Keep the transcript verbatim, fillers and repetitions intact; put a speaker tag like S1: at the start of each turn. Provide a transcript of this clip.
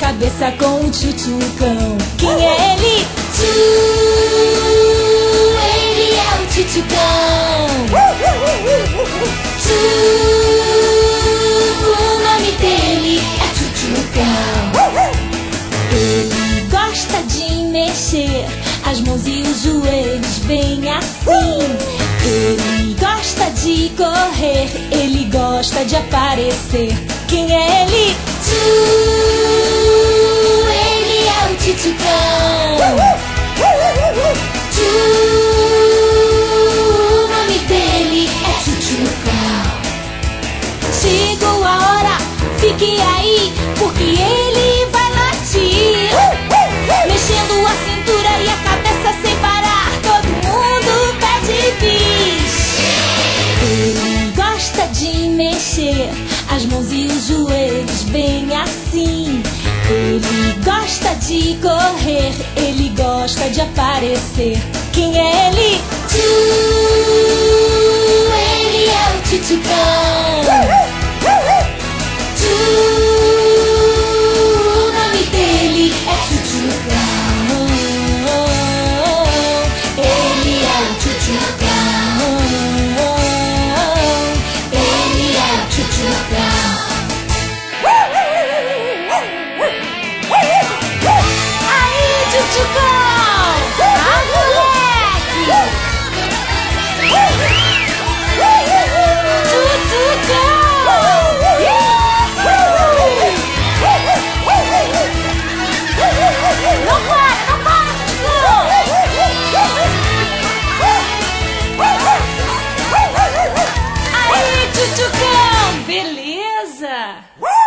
S1: cabeça com o tchutchucão. Quem é ele? Tchu, ele é o tchutchucão. Tchu, o nome dele é Tchutchucão. Ele gosta de mexer as mãos e os joelhos bem assim. Ele gosta de correr, ele gosta de aparecer. Quem é ele? Tchu, ele é o Tchutchucão. Tchu, o nome dele é Tchutchucão. Chegou a hora, fique aí, porque ele vai latir, mexendo a cintura e a cabeça sem parar. Todo mundo pede bis. Ele gosta de mexer as mãos e os joelhos bem assim. Ele gosta de correr, ele gosta de aparecer. Quem é ele? Tchu, ele é o Tchutchucão. Tchu, o nome dele é Tchutchucão. Ele é o Tchutchucão. Ele é o Tchutchucão. Aí, Tchutchucão! Ah, moleque! Tchutchucão! Não para, não para, Tchutchucão! Aí, Tchutchucão! Beleza!